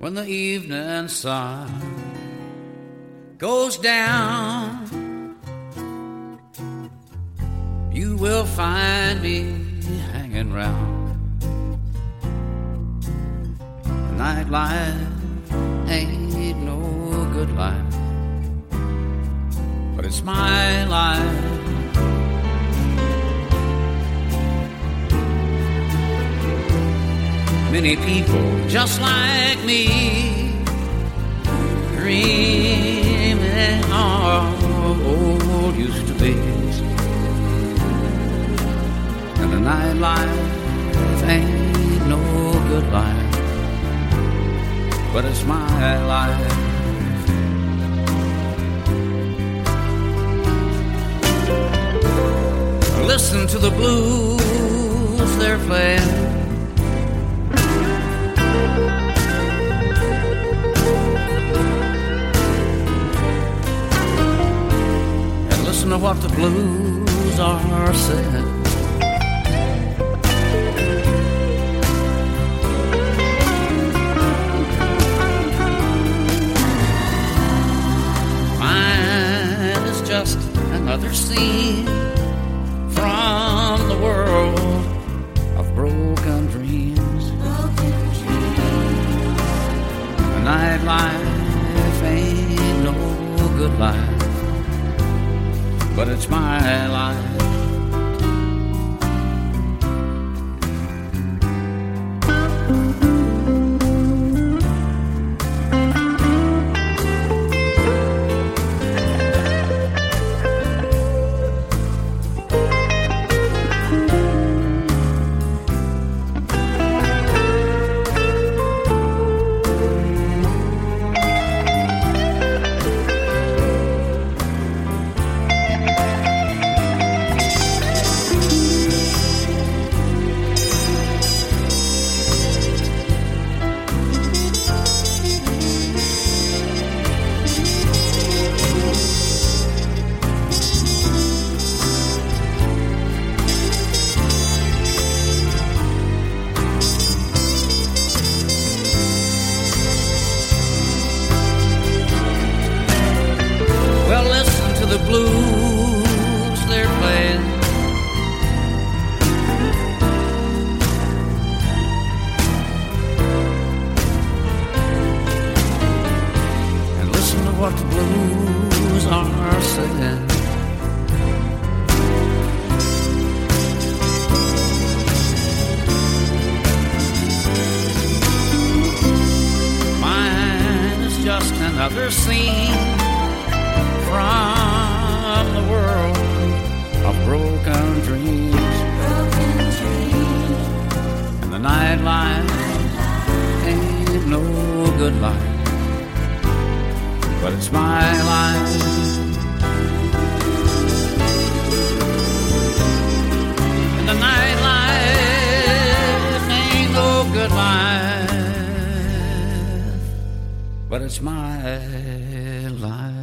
when the evening sun goes down, you will find me hanging round. The nightlife ain't no good life, but it's my life. Many people just like me, dreaming of old used to be. And the nightlife ain't no good life, but it's my life. Listen to the blues they're playing, and listen to what the blues are saying. Mine is just another scene from the world of broken dreams. The nightlife ain't no good life, but it's my life. Well, listen to the blues they're playing, and listen to what the blues are saying. Mine is just another scene from the world of broken dreams. And the nightlife ain't no good life, but it's my life. And the nightlife ain't no good life, but it's my life.